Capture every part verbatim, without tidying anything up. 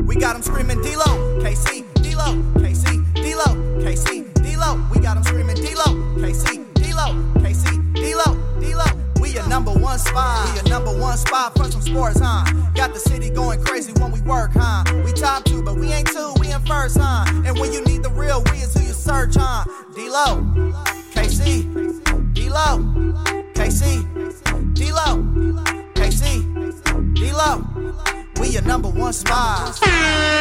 We got them screaming D-Lo, K C, D-Lo, K C, D-Lo, K C, D-Lo. We got them screaming D-Lo, K C, D-Lo, K C, D-Lo, D-Lo. We your number one spot. We your number one spot for some sports, huh? Got the city going crazy when we work, huh? We top two, but we ain't two, we in first, huh? And when you need the real, we is who you search, huh? D-Lo, K C, D-Lo, K C, D-Lo, K C, D-Lo. We your number one spot. Come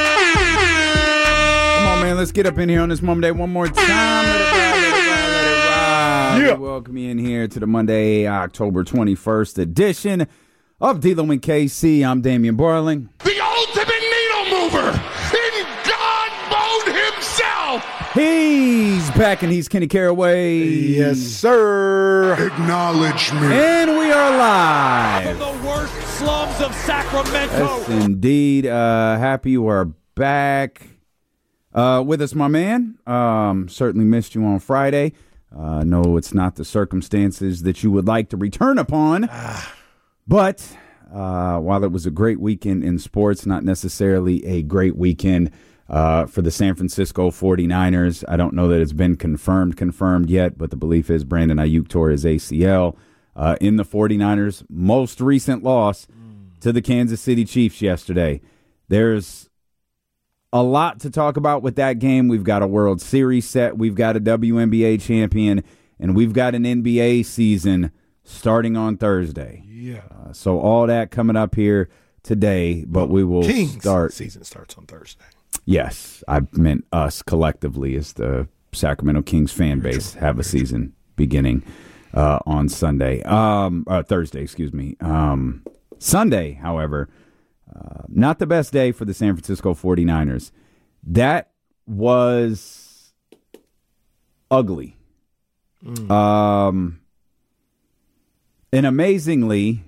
on, man. Let's get up in here on this Monday one more time. Let it ride, let it ride, let it ride. Yeah. We welcome you in here to the Monday, October twenty-first edition of D-Lo and K C. I'm Damian Borling. The ultimate needle mover in God mode himself. He's back and he's Kenny Caraway. Yes, sir. Acknowledge me. And we are live. From the worst slums of Sacramento. Yes, indeed. Uh, happy you are back uh, with us, my man. Um, certainly missed you on Friday. Uh, no, it's not the circumstances that you would like to return upon. But uh, while it was a great weekend in sports, not necessarily a great weekend uh, for the San Francisco forty-niners. I don't know that it's been confirmed, confirmed yet, but the belief is Brandon Ayuk tore his A C L uh, in the forty-niners' most recent loss to the Kansas City Chiefs yesterday. There's a lot to talk about with that game. We've got a World Series set. We've got a W N B A champion, and we've got an N B A season starting on Thursday. Yeah. Uh, so all that coming up here today, but we will Kings start. Season starts on Thursday. Yes, I meant us collectively as the Sacramento Kings fan base have a season beginning uh, on Sunday, um, uh, Thursday, excuse me. Um, Sunday, however, uh, not the best day for the San Francisco forty-niners. That was ugly. Mm. Um, and amazingly,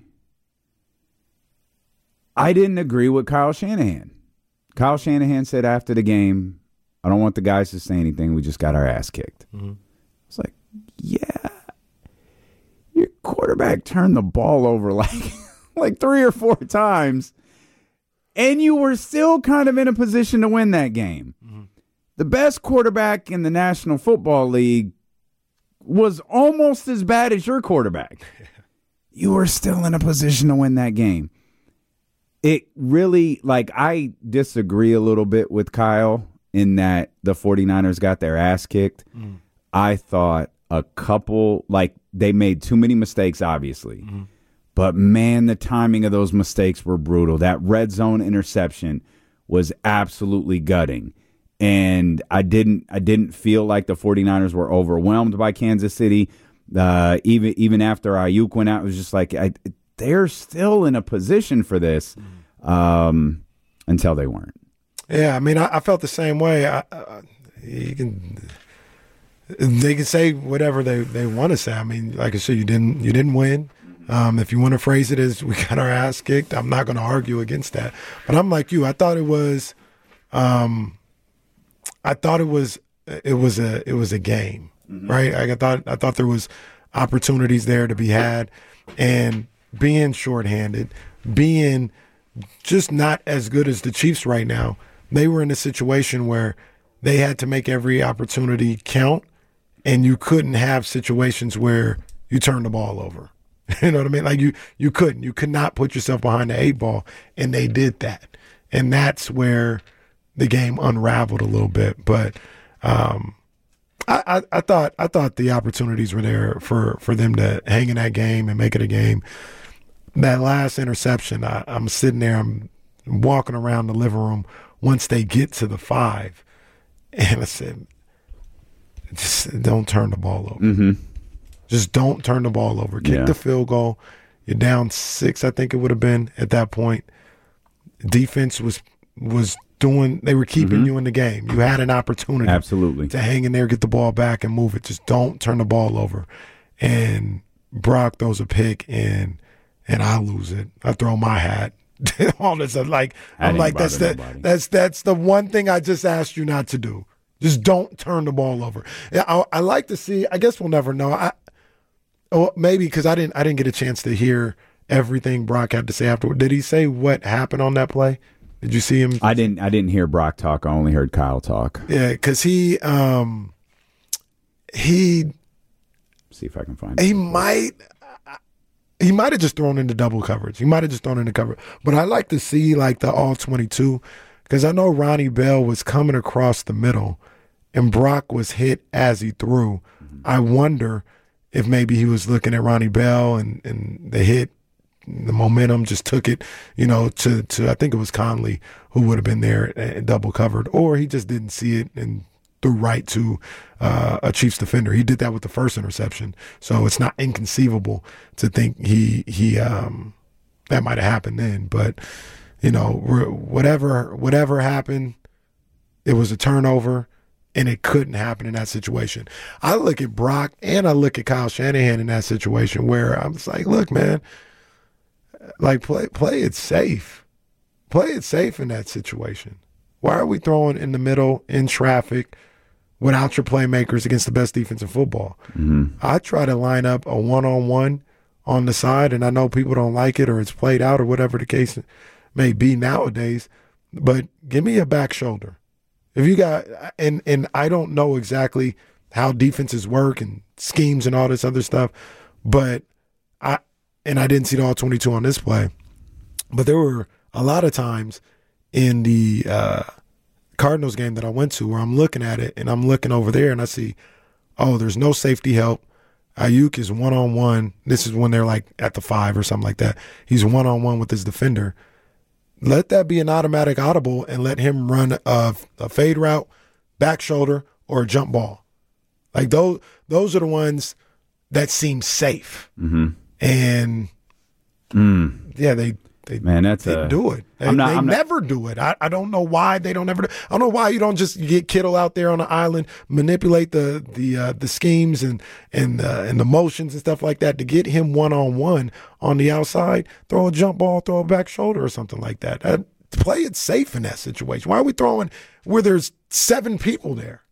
I didn't agree with Kyle Shanahan. Kyle Shanahan said after the game, I don't want the guys to say anything. We just got our ass kicked. Mm-hmm. It's like, yeah, your quarterback turned the ball over like, like three or four times, and you were still kind of in a position to win that game. Mm-hmm. The best quarterback in the National Football League was almost as bad as your quarterback. You were still in a position to win that game. It really, like, I disagree a little bit with Kyle in that the forty-niners got their ass kicked. Mm. I thought a couple, like, they made too many mistakes, obviously. Mm. But, man, the timing of those mistakes were brutal. That red zone interception was absolutely gutting. And I didn't I didn't feel like the forty-niners were overwhelmed by Kansas City. Uh, even even after Ayuk went out, it was just like, I, they're still in a position for this um, until they weren't. Yeah, I mean, I, I felt the same way. I, I, you can, they can say whatever they, they want to say. I mean, like I said, you didn't you didn't win. Um, if you want to phrase it as we got our ass kicked, I'm not going to argue against that. But I'm like you. I thought it was, um, I thought it was it was a it was a game, mm-hmm. right? I thought I thought there was opportunities there to be had, and being shorthanded, being just not as good as the Chiefs right now, they were in a situation where they had to make every opportunity count, and you couldn't have situations where you turn the ball over. You know what I mean? Like you, you couldn't. You could not put yourself behind the eight ball, and they did that. And that's where the game unraveled a little bit. But um, I, I, I thought I thought the opportunities were there for, for them to hang in that game and make it a game. That last interception, I, I'm sitting there, I'm walking around the living room once they get to the five, and I said, just don't turn the ball over. Mm-hmm. Just don't turn the ball over. Kick yeah. the field goal. You're down six, I think it would have been at that point. Defense was was doing, they were keeping mm-hmm. you in the game. You had an opportunity Absolutely. to hang in there, get the ball back, and move it. Just don't turn the ball over. And Brock throws a pick, and and I lose it. I throw my hat. All this, like I'm like that's the nobody. that's that's the one thing I just asked you not to do. Just don't turn the ball over. I, I like to see. I guess we'll never know. I, oh, maybe because I didn't. I didn't get a chance to hear everything Brock had to say afterward. Did he say what happened on that play? Did you see him? I didn't. I didn't hear Brock talk. I only heard Kyle talk. Yeah, because he um, he See if I can find. he it. might he might have just thrown into double coverage. He might have just thrown into cover. But I like to see like the all twenty-two because I know Ronnie Bell was coming across the middle, and Brock was hit as he threw. Mm-hmm. I wonder if maybe he was looking at Ronnie Bell and and the hit. The momentum just took it, you know, to, to I think it was Conley who would have been there and double covered, or he just didn't see it and threw right to uh, a Chiefs defender. He did that with the first interception, so it's not inconceivable to think he he um, that might have happened then. But you know, whatever whatever happened, it was a turnover, and it couldn't happen in that situation. I look at Brock and I look at Kyle Shanahan in that situation where I'm just like, look, man. Like, play play it safe. Play it safe in that situation. Why are we throwing in the middle, in traffic, without your playmakers against the best defense in football? Mm-hmm. I try to line up a one-on-one on the side, and I know people don't like it or it's played out or whatever the case may be nowadays, but give me a back shoulder. If you got – and and I don't know exactly how defenses work and schemes and all this other stuff, but I – and I didn't see the all twenty-two on this play, but there were a lot of times in the uh, Cardinals game that I went to where I'm looking at it and I'm looking over there and I see, oh, there's no safety help. Ayuk is one-on-one. This is when they're like at the five or something like that. He's one-on-one with his defender. Let that be an automatic audible and let him run a, a fade route, back shoulder, or a jump ball. Like those, those are the ones that seem safe. Mm-hmm. And mm. yeah, they they, Man, that's they a, do it. They, I'm not, they I'm never not, do it. I, I don't know why they don't ever do I don't know why you don't just get Kittle out there on the island, manipulate the the uh, the schemes and and uh, and the motions and stuff like that to get him one on one on the outside. Throw a jump ball, throw a back shoulder or something like that. Uh, play it safe in that situation. Why are we throwing where there's seven people there?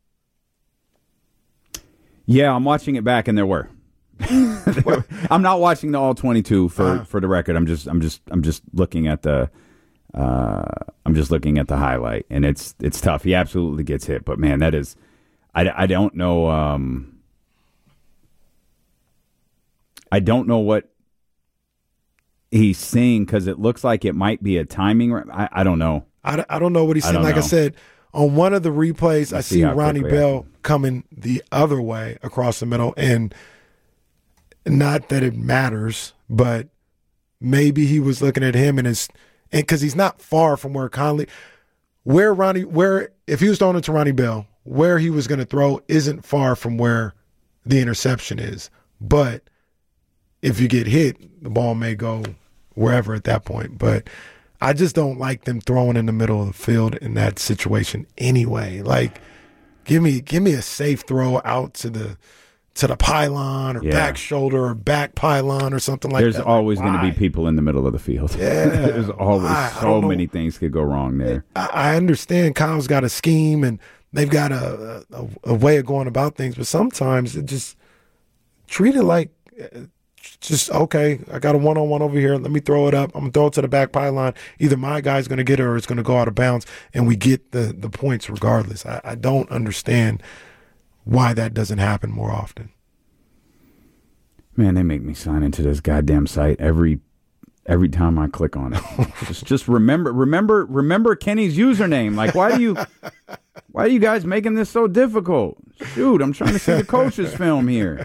Yeah, I'm watching it back, and there were. I'm not watching the all twenty-two for, uh-huh. for the record. I'm just I'm just I'm just looking at the uh, I'm just looking at the highlight, and it's it's tough. He absolutely gets hit, but man, that is I, I don't know um, I don't know what he's seeing because it looks like it might be a timing. I, I don't know. I, I don't know what he's seeing. Like know. I said, on one of the replays, Let's I see, see Ronnie Bell coming the other way across the middle, and not that it matters, but maybe he was looking at him and his, and because he's not far from where Conley, where Ronnie, where if he was throwing it to Ronnie Bell, where he was going to throw isn't far from where the interception is. But if you get hit, the ball may go wherever at that point. But I just don't like them throwing in the middle of the field in that situation anyway. Like, give me give me a safe throw out to the to the pylon or yeah. back shoulder or back pylon or something like There's that. There's always like, going to be people in the middle of the field. Yeah. There's always why? so many things could go wrong there. I, I understand Kyle's got a scheme and they've got a, a, a way of going about things, but sometimes it just treat it like just, okay, I got a one-on-one over here. Let me throw it up. I'm going to throw it to the back pylon. Either my guy's going to get it or it's going to go out of bounds, and we get the, the points regardless. I, I don't understand why that doesn't happen more often. Man, they make me sign into this goddamn site every every time I click on it. just just remember remember remember Kenny's username. Like, why do you why are you guys making this so difficult? Shoot, I'm trying to see the coach's film here.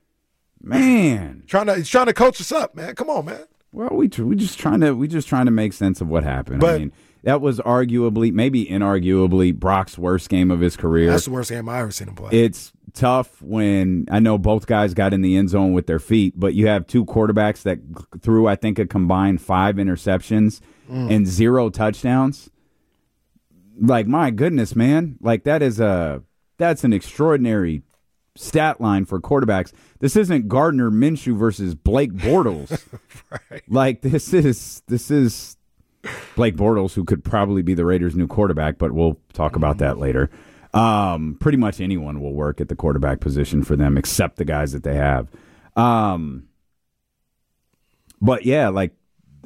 Man, trying to he's trying to coach us up, man. Come on, man. Well, we we just trying to we just trying to make sense of what happened. But, I mean, that was arguably, maybe inarguably, Brock's worst game of his career. That's the worst game I've ever seen him play. It's tough when I know both guys got in the end zone with their feet, but you have two quarterbacks that threw, I think, a combined five interceptions mm. and zero touchdowns. Like, my goodness, man! Like that is a that's an extraordinary stat line for quarterbacks. This isn't Gardner Minshew versus Blake Bortles. Right. Like this is this is. Blake Bortles, who could probably be the Raiders' new quarterback, but we'll talk about that later. Um, pretty much anyone will work at the quarterback position for them, except the guys that they have. Um, but yeah, like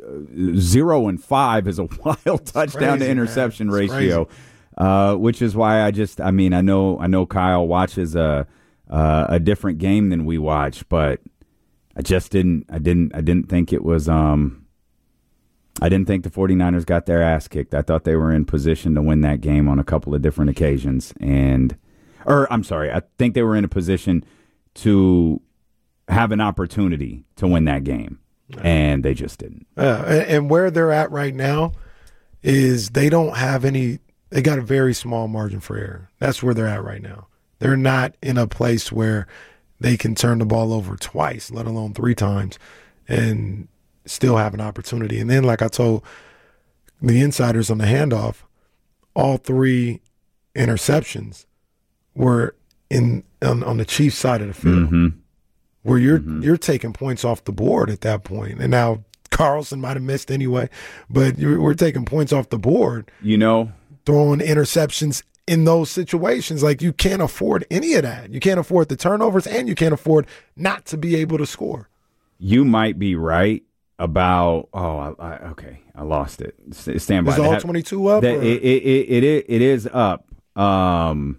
zero and five is a wild touchdown crazy, to interception man. It's ratio, uh, which is why I just, I mean, I know, I know Kyle watches a uh, a different game than we watch, but I just didn't, I didn't, I didn't think it was, um, I didn't think the 49ers got their ass kicked. I thought they were in position to win that game on a couple of different occasions, and, or I'm sorry, I think they were in a position to have an opportunity to win that game. And they just didn't. Uh, and, and where they're at right now is they don't have any – they got a very small margin for error. That's where they're at right now. They're not in a place where they can turn the ball over twice, let alone three times, and still have an opportunity. And then, like I told the insiders on the handoff, all three interceptions were in on, on the Chiefs' side of the field. Mm-hmm. Where you're Mm-hmm. you're taking points off the board at that point. And now Carlson might have missed anyway, but you're, we're taking points off the board, You know, throwing interceptions in those situations. Like, you can't afford any of that. You can't afford the turnovers, and you can't afford not to be able to score. you might be right about. Oh, I, I, okay, I lost it. S- Stand by. Is They all have- twenty-two up? that or- it, it, it, it, it is up. Um,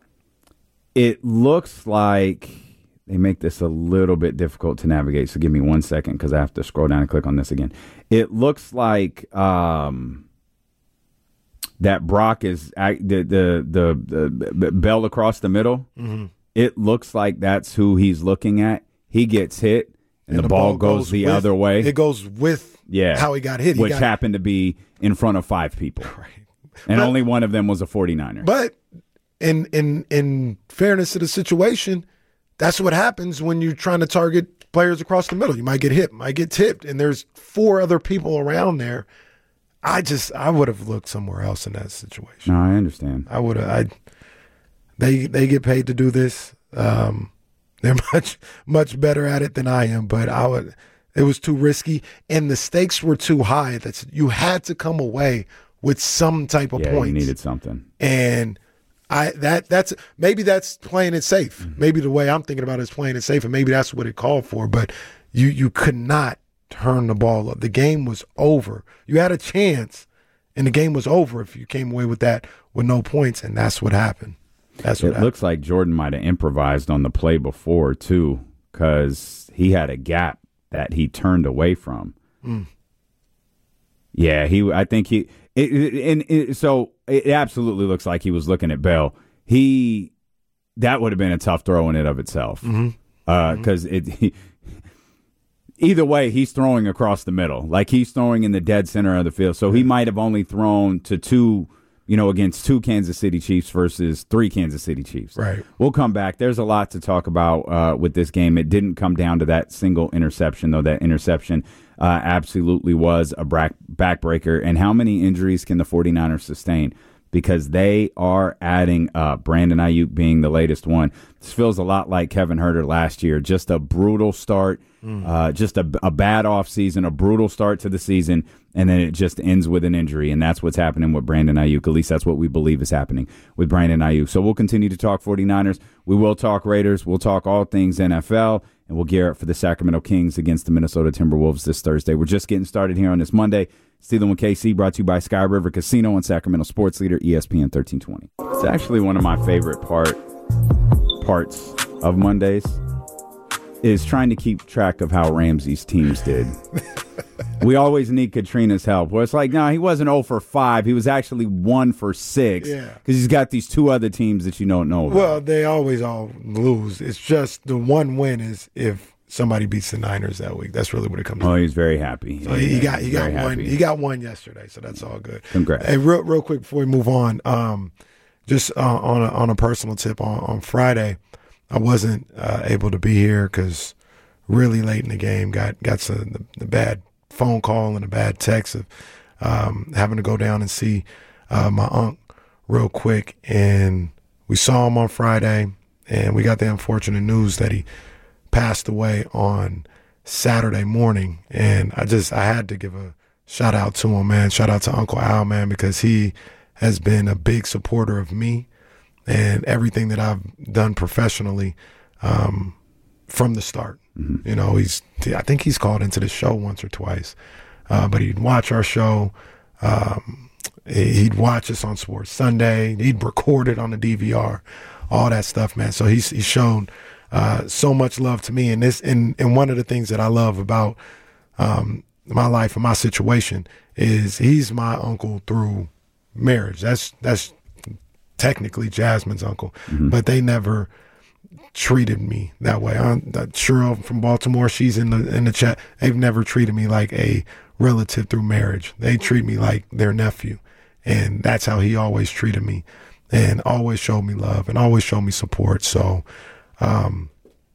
it looks like they make this a little bit difficult to navigate. So give me one second because I have to scroll down and click on this again. It looks like um, that Brock is act- the, the the the bell across the middle. Mm-hmm. It looks like that's who he's looking at. He gets hit, and, the, ball, goes, the with- other way. It goes with Yeah, how he got hit. He which got, happened to be in front of five people. Right. And But- only one of them was a 49er. But in in in fairness to the situation, that's what happens when you're trying to target players across the middle. You might get hit, might get tipped, and there's four other people around there. I just I would have looked somewhere else in that situation. No, I understand. I would have. I they they get paid to do this. Um, they're much much better at it than I am, but I would. It was too risky, and the stakes were too high. That's you had to come away with some type of Yeah, points. you needed something. And I that that's maybe that's playing it safe. Mm-hmm. Maybe the way I'm thinking about it is playing it safe, and maybe that's what it called for. But you you could not turn the ball up. The game was over. You had a chance, and the game was over if you came away with that with no points, and that's what happened. That's what It happened. looks like Jordan might have improvised on the play before, too, because he had a gap that he turned away from. Mm. Yeah, he. I think he. It, it, and it, so it absolutely looks like he was looking at Bell. He that would have been a tough throw in it of itself, because Mm-hmm. uh, it. He, either way, he's throwing across the middle, like he's throwing in the dead center of the field. So he might have only thrown to two, you know, against two Kansas City Chiefs versus three Kansas City Chiefs. Right. We'll come back. There's a lot to talk about uh, with this game. It didn't come down to that single interception, though. That interception uh, absolutely was a back backbreaker. And how many injuries can the 49ers sustain? Because they are adding up. Brandon Ayuk being the latest one. This feels a lot like Kevin Huerter last year. Just a brutal start, mm. uh, just a, a bad offseason, a brutal start to the season, and then it just ends with an injury. And that's what's happening with Brandon Ayuk. At least that's what we believe is happening with Brandon Ayuk. So we'll continue to talk 49ers. We will talk Raiders. We'll talk all things N F L. And we'll gear up for the Sacramento Kings against the Minnesota Timberwolves this Thursday. We're just getting started here on this Monday. Stealing with K C, brought to you by Sky River Casino and Sacramento Sports Leader, E S P N thirteen twenty. It's actually one of my favorite part parts of Mondays is trying to keep track of how Ramsey's teams did. We always need Katrina's help. Where it's like, no, he wasn't oh for five. He was actually one for six. Yeah. Because he's got these two other teams that you don't know about. Well, they always all lose. It's just the one win is if somebody beats the Niners that week. That's really what it comes down Oh, to. he's very happy. So he, he got he got Very one happy. he got one yesterday, so that's all good. Congrats. Hey, real real quick before we move on, um, just uh, on a, on a personal tip, on, on Friday, I wasn't uh, able to be here because really late in the game got got some the, the bad phone call and a bad text of um, having to go down and see uh, my aunt real quick, and we saw him on Friday, and we got the unfortunate news that he passed away on Saturday morning. And I just I had to give a shout out to him, man. Shout out to Uncle Al, man, because he has been a big supporter of me and everything that I've done professionally um, from the start. Mm-hmm. You know, he's I think he's called into the show once or twice. uh, but he'd watch our show. Um, he'd watch us on Sports Sunday. He'd record it on the D V R, all that stuff, man. So he's he's shown uh, so much love to me, and this and and one of the things that I love about um, my life and my situation is he's my uncle through marriage. That's that's technically Jasmine's uncle, mm-hmm. but they never treated me that way. I'm, Cheryl from Baltimore, she's in the in the chat. They've never treated me like a relative through marriage. They treat me like their nephew, and that's how he always treated me, and always showed me love and always showed me support. So, um,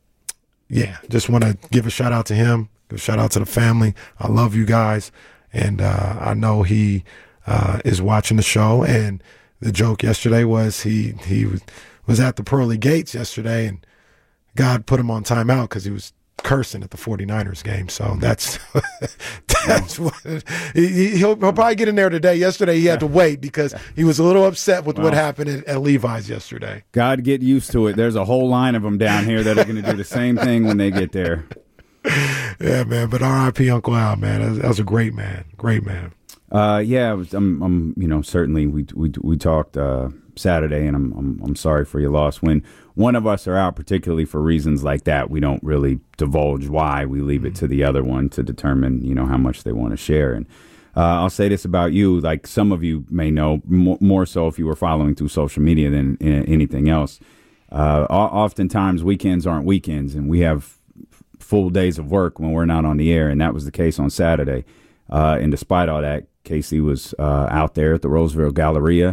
yeah, just want to give a shout out to him. Give a shout out to the family. I love you guys, and uh, I know he uh, is watching the show. And the joke yesterday was he he was, was at the pearly gates yesterday, and God put him on timeout because he was cursing at the 49ers game. So that's that's what he, he'll, he'll probably get in there today. Yesterday he had to wait because he was a little upset with well, what happened at, at Levi's yesterday. God, get used to it. There's a whole line of them down here that are going to do the same thing when they get there. Yeah, man. But R I P Uncle Al, man. That was, that was a great man. Great man. Uh, yeah, was, I'm, I'm, you know, certainly we we we talked uh, Saturday, and I'm, I'm I'm sorry for your loss. When one of us are out, particularly for reasons like that, we don't really divulge why. We leave it to the other one to determine, you know, how much they want to share. And uh, I'll say this about you, like some of you may know, more, more so if you were following through social media than uh, anything else. Uh, oftentimes weekends aren't weekends, and we have full days of work when we're not on the air, and that was the case on Saturday. Uh, and despite all that, K C was uh, out there at the Roseville Galleria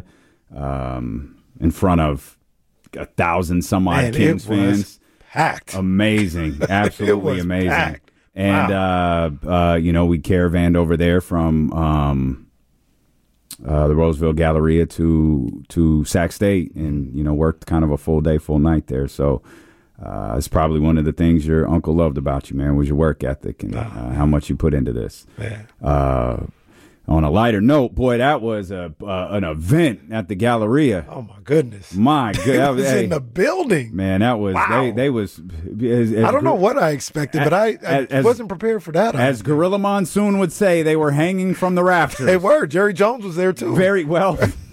um, in front of a thousand some odd Man, Kings fans. Packed. Amazing. Absolutely amazing. Packed. And, wow. uh, uh, you know, we caravanned over there from um, uh, the Roseville Galleria to, to Sac State and, you know, worked kind of a full day, full night there. So uh, it's probably one of the things your uncle loved about you, man, was your work ethic and uh, how much you put into this. Man. Uh On a lighter note, boy, that was a uh, an event at the Galleria. Oh my goodness, my goodness, that was hey, in the building, man. That was wow. they they was. As, as I don't know what I expected, but I, I as, wasn't prepared for that. As Gorilla Monsoon would say, they were hanging from the rafters. They were. Jerry Jones was there too. Very well.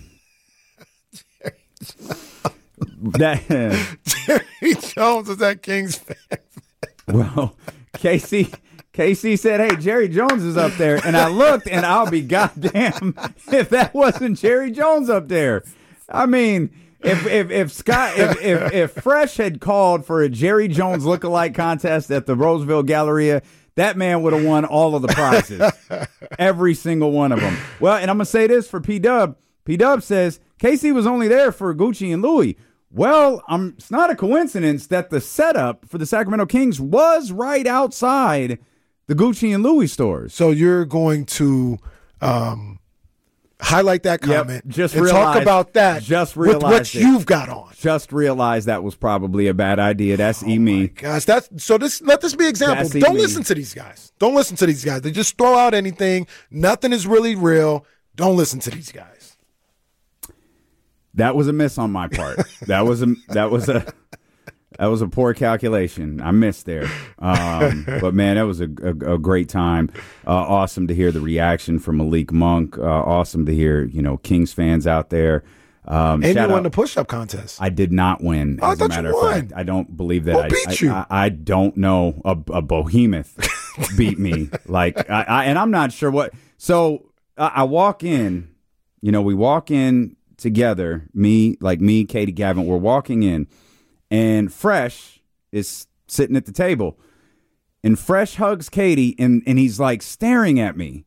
that Jerry Jones was at Kings fan. Well, Casey. Casey said, "Hey, Jerry Jones is up there," and I looked, and I'll be goddamn if that wasn't Jerry Jones up there. I mean, if if if Scott if if, if Fresh had called for a Jerry Jones lookalike contest at the Roseville Galleria, that man would have won all of the prizes, every single one of them. Well, and I'm gonna say this for P Dub. P Dub says Casey was only there for Gucci and Louis. Well, um, it's not a coincidence that the setup for the Sacramento Kings was right outside the Gucci and Louis stores. So you're going to um, highlight that comment, yep, just and realized, talk about that just with what it. you've got on. Just realized that was probably a bad idea. That's oh e me. Gosh, that's so. This let this be an example. That's Don't e listen to these guys. Don't listen to these guys. They just throw out anything. Nothing is really real. Don't listen to these guys. That was a miss on my part. that was a that was a. That was a poor calculation. I missed there. Um, but, man, that was a, a, a great time. Uh, awesome to hear the reaction from Malik Monk. Uh, awesome to hear, you know, Kings fans out there. Um, and you won the push-up contest. I did not win, oh, as a matter of fact. I don't believe that. Who I, beat I, you? I, I don't know. A, a behemoth beat me. Like, I, I, and I'm not sure what. So I, I walk in, you know, we walk in together, me, like me, Katie, Gavin, we're walking in. And Fresh is sitting at the table. And Fresh hugs Katie, and, and he's like staring at me.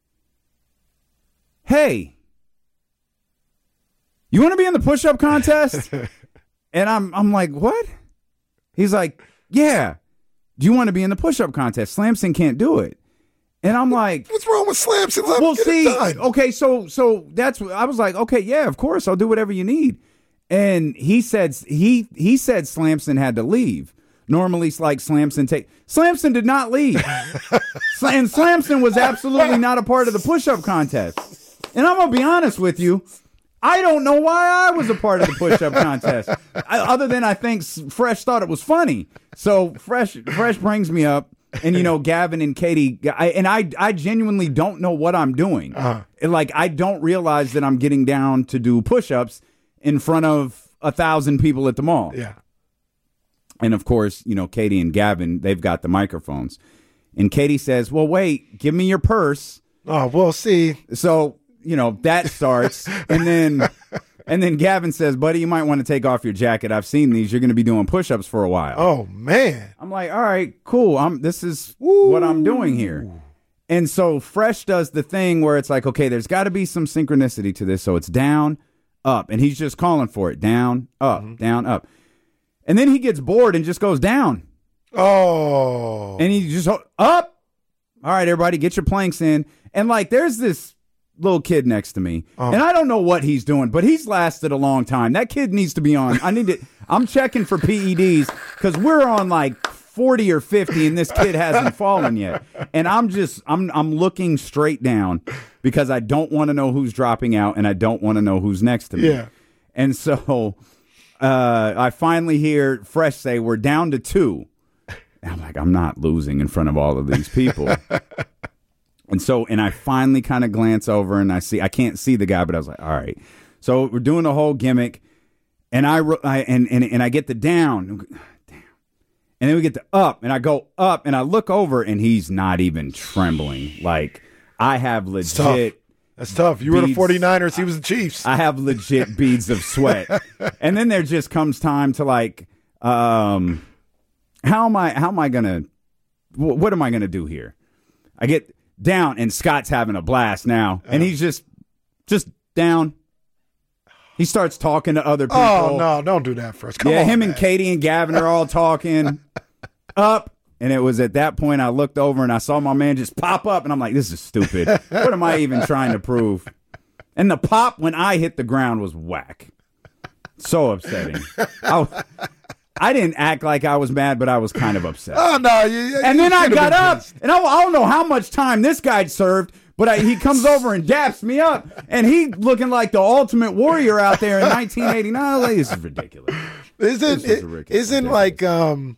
Hey, you want to be in the push-up contest? And I'm I'm like, what? He's like, yeah. Do you want to be in the push-up contest? Slamson can't do it. And I'm like, what's wrong with Slamson? Let well, get see, it done. okay, so so that's I was like, okay, yeah, of course, I'll do whatever you need. And he said he he said Slamson had to leave. Normally, it's like Slamson take Slamson did not leave, and Slamson was absolutely not a part of the push-up contest. And I'm gonna be honest with you, I don't know why I was a part of the push-up contest, I, other than I think Fresh thought it was funny. So Fresh Fresh brings me up, And, you know, Gavin and Katie, I, and I I genuinely don't know what I'm doing. Uh-huh. Like, I don't realize that I'm getting down to do push-ups in front of a thousand people at the mall. Yeah. And, of course, you know, Katie and Gavin, they've got the microphones. And Katie says, well, wait, give me your purse. Oh, well, see. So, you know, that starts. and then and then Gavin says, buddy, you might want to take off your jacket. I've seen these. You're going to be doing push-ups for a while. Oh, man. I'm like, all right, cool. I'm this is Woo. what I'm doing here. And so Fresh does the thing where it's like, okay, there's got to be some synchronicity to this. So it's down, up. And he's just calling for it. Down, up, mm-hmm. down, up. And then he gets bored and just goes down. Oh. And he just, up. All right, everybody, get your planks in. And, like, there's this little kid next to me. Um, and I don't know what he's doing, but he's lasted a long time. That kid needs to be on. I need to, I'm checking for P E Ds because we're on, like, forty or fifty, and this kid hasn't fallen yet. And I'm just, I'm, I'm looking straight down because I don't want to know who's dropping out, and I don't want to know who's next to me. Yeah. And so uh, I finally hear Fresh say, we're down to two. And I'm like, I'm not losing in front of all of these people. And so, and I finally kind of glance over and I see, I can't see the guy, but I was like, all right. So we're doing the whole gimmick, and I, I and, and, and I get the down. Damn. And then we get the up, and I go up, and I look over, and he's not even trembling. Like, I have legit. Tough. That's tough. You beads, were the forty-niners. He was the Chiefs. I have legit beads of sweat. And then there just comes time to, like, um, how am I, how am I going to, what am I going to do here? I get down, and Scott's having a blast now, and he's just, just down. He starts talking to other people. Oh, no, don't do that first. Come yeah, on, him man. and Katie and Gavin are all talking up. And it was at that point I looked over and I saw my man just pop up. And I'm like, this is stupid. What am I even trying to prove? And the pop when I hit the ground was whack. So upsetting. I, I didn't act like I was mad, but I was kind of upset. Oh, no. You, you, and you then I got up. pissed. And I, I don't know how much time this guy served. But I, he comes over and daps me up, and he looking like the ultimate warrior out there in nineteen eighty-nine. I was like, this is ridiculous. Isn't This is it, ridiculous. isn't like um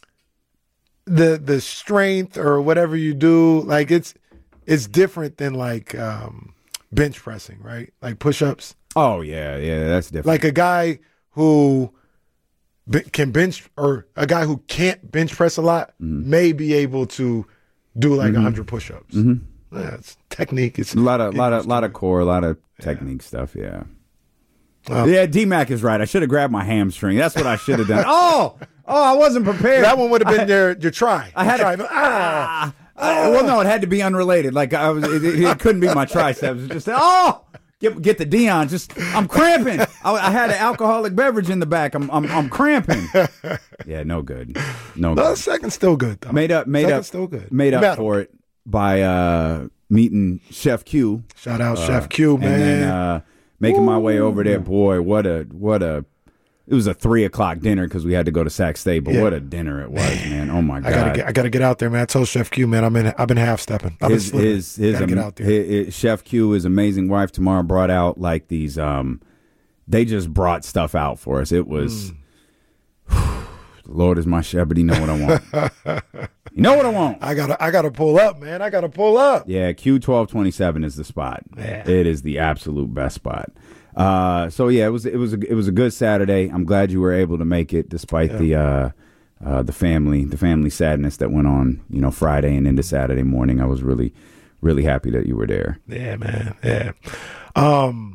the the strength or whatever you do, like it's it's different than like um bench pressing, right? Like push-ups. Oh yeah, yeah, that's different. Like a guy who be, can bench or a guy who can't bench press a lot mm-hmm. may be able to do like a mm-hmm. hundred push-ups. Mm-hmm. Yeah, it's technique. It's a lot of lot of lot of core, a lot of technique yeah. stuff. Yeah, uh, yeah. D-Mac is right. I should have grabbed my hamstring. That's what I should have done. oh, oh, I wasn't prepared. That one would have been I, your your try. I had try. A, ah, ah, well, no, it had to be unrelated. Like I was, it, it couldn't be my triceps. It just oh, get get the Dion. Just I'm cramping. I, I had an alcoholic beverage in the back. I'm I'm I'm cramping. Yeah, no good. No. The good. second's still good though. Made up. Made second's up. Still good. Made up Metal. for it. By uh, meeting Chef Q. Shout out uh, Chef Q, man. And then uh, making Ooh. my way over there. Boy, what a, what a, it was a three o'clock dinner because we had to go to Sac State, but yeah. what a dinner it was, man. Oh my God. I gotta get, I gotta get out there, man. I told Chef Q, man, I'm in, I've been half stepping. His, his, his, um, get out there. His, his, Chef Q, his amazing wife tomorrow brought out like these, um, they just brought stuff out for us. It was, mm. Lord is my shepherd. He know what I want. You know what I want. I gotta, I gotta pull up, man. I gotta pull up. Yeah, Q twelve twenty-seven is the spot. Yeah. It is the absolute best spot. Uh, so yeah, it was, it was, a, it was a good Saturday. I'm glad you were able to make it, despite yeah. the, uh, uh, the family, the family sadness that went on, you know, Friday and into Saturday morning. I was really, really happy that you were there. Yeah, man. Yeah. Um.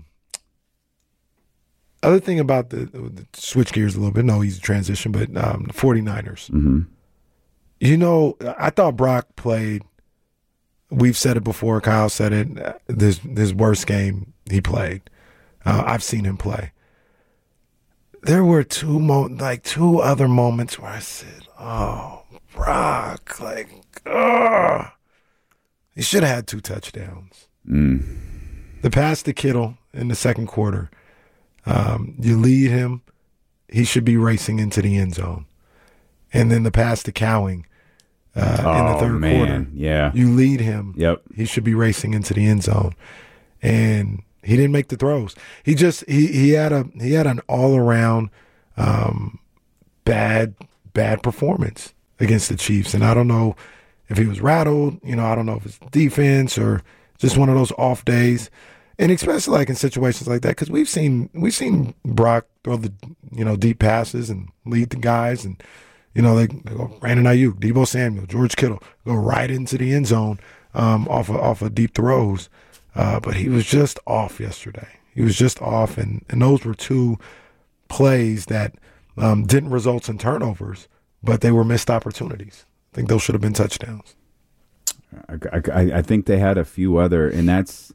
Other thing about the, the switch gears a little bit. No easy transition, but um, the forty-niners. Mm-hmm. You know, I thought Brock played, we've said it before, Kyle said it, this his worst game he played. Uh, I've seen him play. There were two mo- like two other moments where I said, oh, Brock, like, ugh. He should have had two touchdowns. Mm. The pass to Kittle in the second quarter, um, you lead him, he should be racing into the end zone. And then the pass to Cowing uh, oh, in the third man. quarter. Yeah. You lead him. Yep. He should be racing into the end zone. And he didn't make the throws. He just he he had a he had an all around um, bad bad performance against the Chiefs. And I don't know if he was rattled. You know, I don't know if it's defense or just one of those off days. And especially like in situations like that, because we've seen we've seen Brock throw the you know deep passes and lead the guys, and you know they, they go Brandon Ayuk, Deebo Samuel, George Kittle go right into the end zone um, off of, off of deep throws. Uh, but he was just off yesterday. He was just off, and, and those were two plays that um, didn't result in turnovers, but they were missed opportunities. I think those should have been touchdowns. I, I, I think they had a few other, and that's.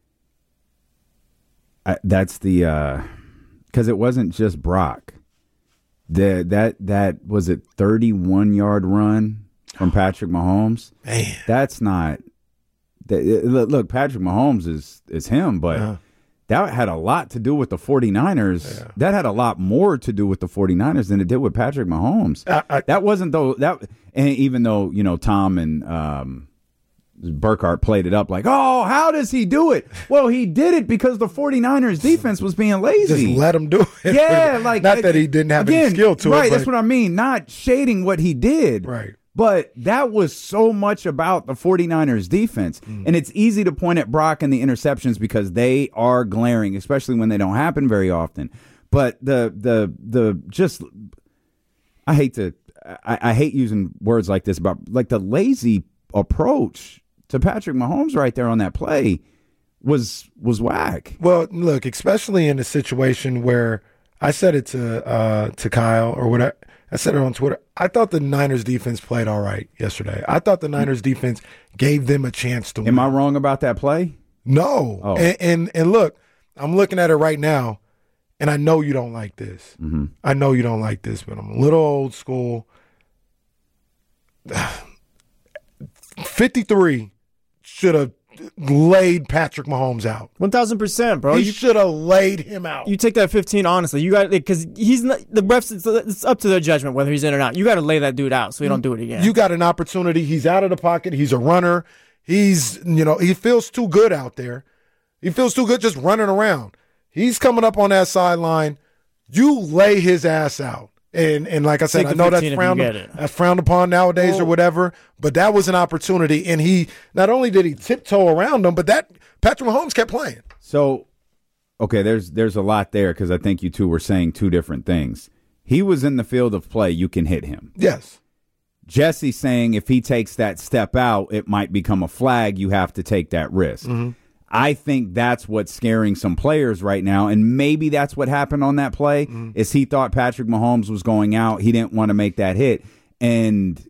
I, that's the because uh, it wasn't just Brock. The that that was it thirty-one yard run from Patrick Mahomes. Man, that's not. That, look, Patrick Mahomes is is him, but uh-huh. that had a lot to do with the 49ers. Yeah. That had a lot more to do with the 49ers than it did with Patrick Mahomes. I, I, that wasn't though that, and even though you know Tom and. Um, Burkhardt played it up like, oh, how does he do it? Well, he did it because the 49ers defense was being lazy. Just let him do it. Yeah, like not that he didn't have again, any skill to right, it. Right, that's what I mean. Not shading what he did. Right. But that was so much about the 49ers defense. Mm. And it's easy to point at Brock and the interceptions because they are glaring, especially when they don't happen very often. But the the the just I hate to I, I hate using words like this about like the lazy approach to Patrick Mahomes right there on that play was was whack. Well, look, especially in a situation where I said it to uh, to Kyle or what I, I said it on Twitter. I thought the Niners defense played all right yesterday. I thought the Niners defense gave them a chance to win. Am I wrong about that play? No. Oh. And, and and look, I'm looking at it right now, and I know you don't like this. Mm-hmm. I know you don't like this, but I'm a little old school. fifty-three should have laid Patrick Mahomes out. one thousand percent, bro. He you should have laid him out. You take that fifteen, honestly. You got because he's not, the refs, it's, it's up to their judgment whether he's in or not. You got to lay that dude out so he don't do it again. You got an opportunity. He's out of the pocket. He's a runner. He's, you know, he feels too good out there. He feels too good just running around. He's coming up on that sideline. You lay his ass out. And and like I said, I know that's frowned, that's frowned upon nowadays oh. or whatever, but that was an opportunity. And he not only did he tiptoe around them, but that Patrick Mahomes kept playing. So, okay, there's there's a lot there because I think you two were saying two different things. He was in the field of play. You can hit him. Yes. Jesse's saying if he takes that step out, it might become a flag. You have to take that risk. Mm-hmm. I think that's what's scaring some players right now, and maybe that's what happened on that play, mm-hmm. is he thought Patrick Mahomes was going out. He didn't want to make that hit, and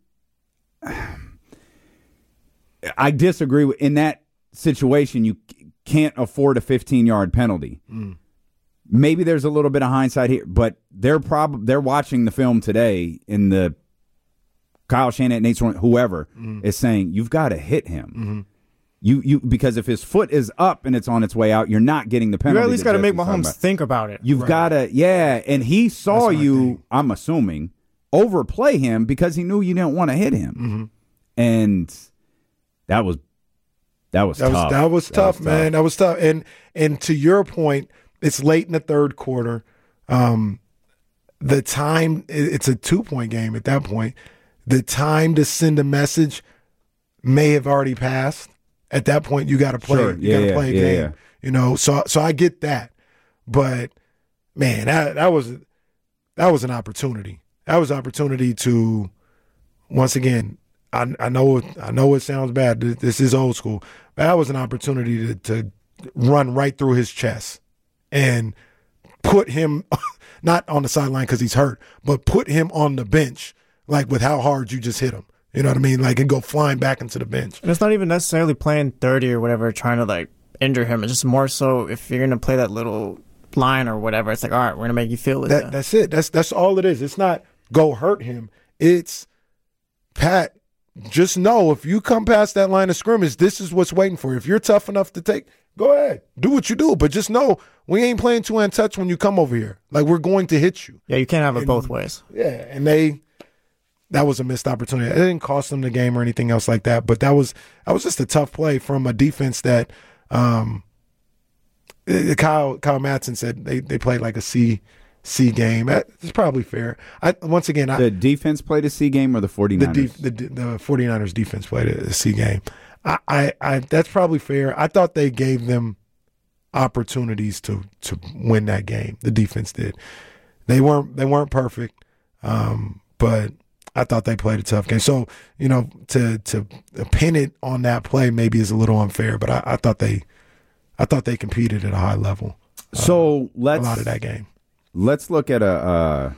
I disagree. With, in that situation, you can't afford a fifteen-yard penalty. Mm. Maybe there's a little bit of hindsight here, but they're prob- they're watching the film today, in the Kyle Shanahan, Nate Swan, whoever mm. is saying, you've got to hit him. Mm-hmm. You you because if his foot is up and it's on its way out, you're not getting the penalty. You at least got to make Mahomes about. think about it. You've right. got to, yeah. And he saw you, thing. I'm assuming, overplay him because he knew you didn't want to hit him, mm-hmm. and that was that was that tough. Was, that was that tough, was man. Tough. That was tough. And and to your point, it's late in the third quarter. Um, the time it's a two point game at that point. The time to send a message may have already passed. At that point, you got to play. Sure. You yeah, got to yeah, play a yeah, game. Yeah. You know, so so I get that, but man, that that was that was an opportunity. That was an opportunity to, once again, I I know I know it sounds bad. This is old school, but that was an opportunity to, to run right through his chest and put him not on the sideline because he's hurt, but put him on the bench, like with how hard you just hit him. You know what I mean? Like, and go flying back into the bench. And it's not even necessarily playing dirty or whatever, trying to, like, injure him. It's just more so if you're going to play that little line or whatever, it's like, all right, we're going to make you feel it. That, that's it. That's that's all it is. It's not go hurt him. It's, Pat, just know if you come past that line of scrimmage, this is what's waiting for you. If you're tough enough to take, go ahead. Do what you do. But just know we ain't playing two-hand touch when you come over here. Like, we're going to hit you. Yeah, you can't have it and, both ways. Yeah, and they... That was a missed opportunity. It didn't cost them the game or anything else like that, but that was that was just a tough play from a defense that um, Kyle Kyle Madsen said they, they played like a C C game. That's probably fair. I, once again, I, The defense played a C game or the the, 49ers? def, the the 49ers defense played a C game. I, I, I that's probably fair. I thought they gave them opportunities to to win that game. The defense did. They weren't they weren't perfect, um, but I thought they played a tough game. So you know, to to pin it on that play maybe is a little unfair, but I, I thought they I thought they competed at a high level. Uh, So let's a lot of that game. Let's look at a uh,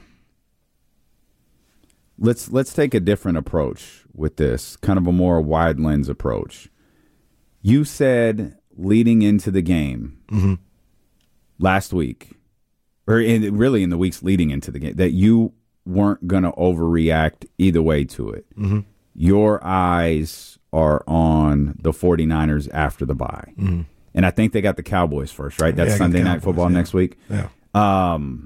let's let's take a different approach with this, kind of a more wide lens approach. You said leading into the game Mm-hmm. last week, or in, really in the weeks leading into the game, that you weren't going to overreact either way to it. Mm-hmm. Your eyes are on the 49ers after the bye. Mm-hmm. And I think they got the Cowboys first, right? That's Yeah, I got Sunday the Night Cowboys, Football yeah. next week. Yeah. Um,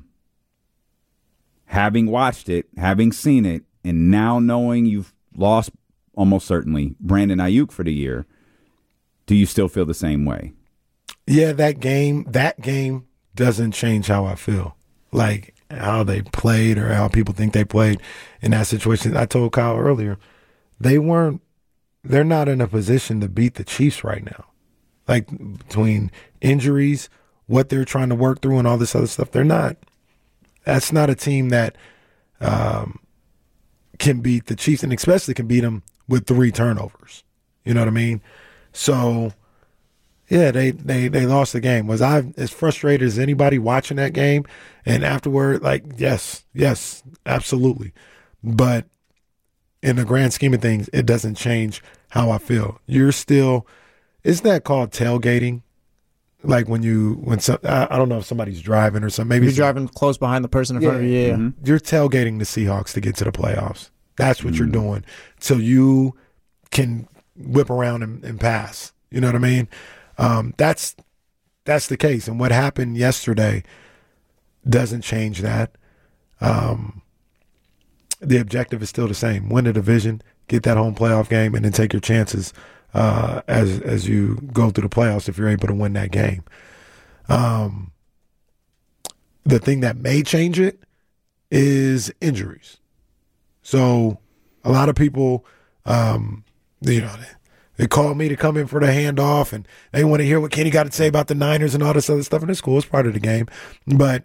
having watched it, having seen it, and now knowing you've lost almost certainly Brandon Ayuk for the year, do you still feel the same way? Yeah, that game, that game doesn't change how I feel. Like how they played or how people think they played in that situation. I told Kyle earlier, they weren't, they're not in a position to beat the Chiefs right now. Like between injuries, what they're trying to work through and all this other stuff, they're not, that's not a team that um, can beat the Chiefs and especially can beat them with three turnovers. You know what I mean? So, yeah, they, they, they lost the game. Was I as frustrated as anybody watching that game? And afterward, like, yes, yes, absolutely. But in the grand scheme of things, it doesn't change how I feel. You're still, isn't that called tailgating? Like when you, when some, I, I don't know if somebody's driving or something. Maybe You're it's- driving close behind the person in front of you. Yeah. Mm-hmm. you're tailgating the Seahawks to get to the playoffs. That's what Mm. you're doing. So you can whip around and, and pass. You know what I mean? Um, that's that's the case. And what happened yesterday doesn't change that. Um, the objective is still the same: win the division, get that home playoff game, and then take your chances uh, as as you go through the playoffs if you're able to win that game. Um, the thing that may change it is injuries. So a lot of people, um, you know, they, they call me to come in for the handoff and they want to hear what Kenny got to say about the Niners and all this other stuff. And it's cool. It's part of the game. But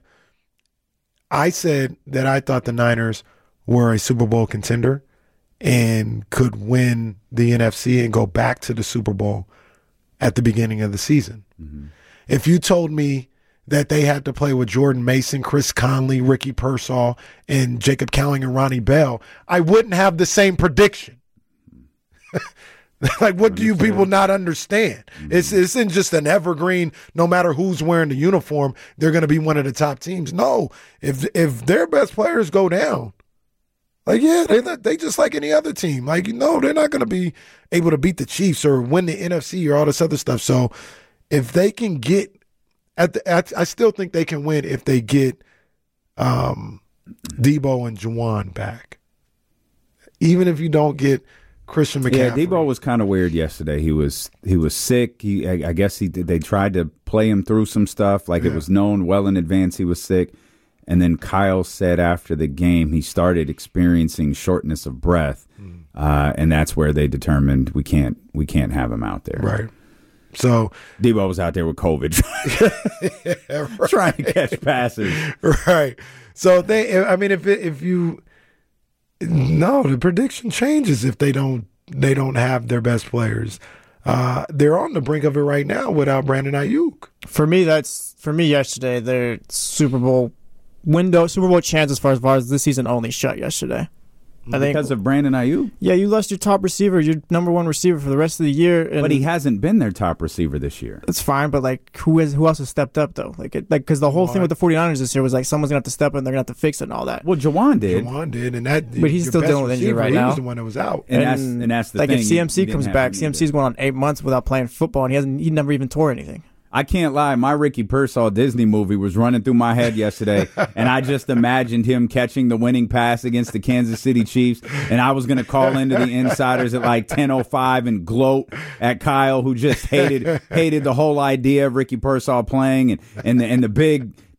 I said that I thought the Niners were a Super Bowl contender and could win the N F C and go back to the Super Bowl at the beginning of the season. Mm-hmm. If you told me that they had to play with Jordan Mason, Chris Conley, Ricky Pearsall, and Jacob Cowing and Ronnie Bell, I wouldn't have the same prediction. Like, what do you people not understand? Mm-hmm. It's, it isn't just an evergreen, no matter who's wearing the uniform, they're going to be one of the top teams. No, if if their best players go down, like, yeah, they they just like any other team. Like, no, they're not going to be able to beat the Chiefs or win the N F C or all this other stuff. So if they can get, At the, at, I still think they can win if they get um, Debo and Juwan back. Even if you don't get Christian McCaffrey. Yeah, Debo was kind of weird yesterday. He was he was sick. He I, I guess he did, they tried to play him through some stuff. Like Yeah. it was known well in advance he was sick. And then Kyle said after the game he started experiencing shortness of breath, mm. uh, and that's where they determined we can't we can't have him out there. Right. So Debo was out there with COVID, yeah, right. trying to catch passes. Right. So they, I mean, if it, if you, no, the prediction changes if they don't they don't have their best players. Uh, they're on the brink of it right now without Brandon Ayuk. For me, that's for me yesterday. Their Super Bowl window, Super Bowl chance as far as far as this season only shut yesterday. I think Because of Brandon Ayuk. Yeah, you lost your top receiver, your number one receiver for the rest of the year. And But he hasn't been their top receiver this year. It's fine, but like who is who else has stepped up though? Like it, like because the whole Well, thing with the 49ers this year was like someone's gonna have to step in, they're gonna have to fix it and all that. Well, Jawan did. Juwan did, and that. But he's your still best dealing with injury receiver, right he now. was the one that was out. And that's- and that's the like thing. if C M C You- you comes didn't back, have C M C's going on eight months without playing football, and he hasn't he never even tore anything. I can't lie. My Ricky Pearsall Disney movie was running through my head yesterday, and I just imagined him catching the winning pass against the Kansas City Chiefs, and I was going to call into the insiders at like ten oh five and gloat at Kyle, who just hated hated the whole idea of Ricky Pearsall playing, and and the, and the big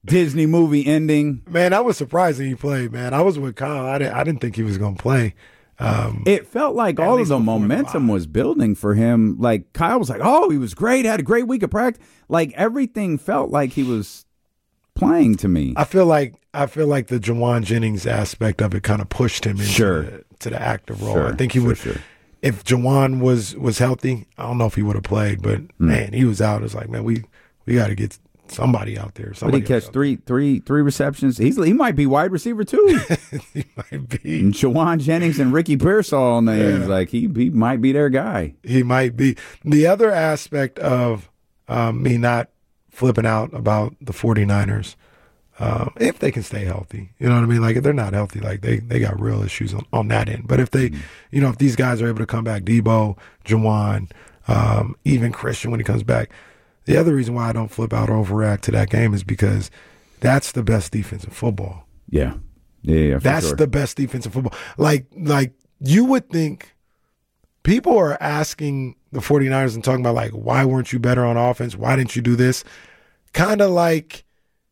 Disney movie ending. Man, I was surprised that he played, man. I was with Kyle. I didn't, I didn't think he was going to play. Um, It felt like all of least the before the momentum bye. was building for him. Like, Kyle was like, oh, he was great, had a great week of practice. Like, everything felt like he was playing to me. I feel like I feel like the Jawan Jennings aspect of it kind of pushed him into Sure. the, to the active role. Sure, I think he sure, would, sure. if Jawan was was healthy, I don't know if he would have played, but Mm. man, he was out. It's like, man, we we got to get somebody out there. But he Somebody catch else out three, three, three receptions. He's he might be wide receiver too. there. He might be. And Jawan Jennings and Ricky Pearsall names, Yeah. like he he might be their guy. He might be. The other aspect of um, me not flipping out about the 49ers, um, if they can stay healthy, you know what I mean? Like if they're not healthy, like they, they got real issues on, on that end. But if they, you know, if these guys are able to come back, Debo, Jawan, um, even Christian when he comes back, the other reason why I don't flip out or overreact to that game is because that's the best defense in football. Yeah, yeah, yeah. For That's sure. the best defense in football. Like, like you would think people are asking the 49ers and talking about, like, why weren't you better on offense? Why didn't you do this? Kind of like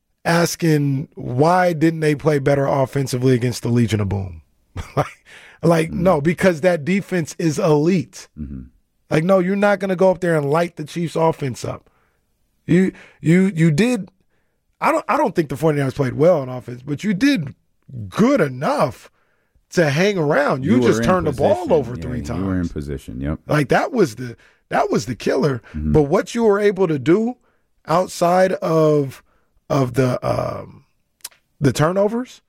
asking, why didn't they play better offensively against the Legion of Boom? like, like Mm-hmm. no, because that defense is elite. Mm-hmm. Like, no, you're not going to go up there and light the Chiefs offense up. You, you, you did. I don't, I don't think the 49ers played well on offense, but you did good enough to hang around. You, were just in turned the ball position. over Yeah, three times. You were in position. Yep. Like that was the that was the killer. Mm-hmm. But what you were able to do outside of of the um, the turnovers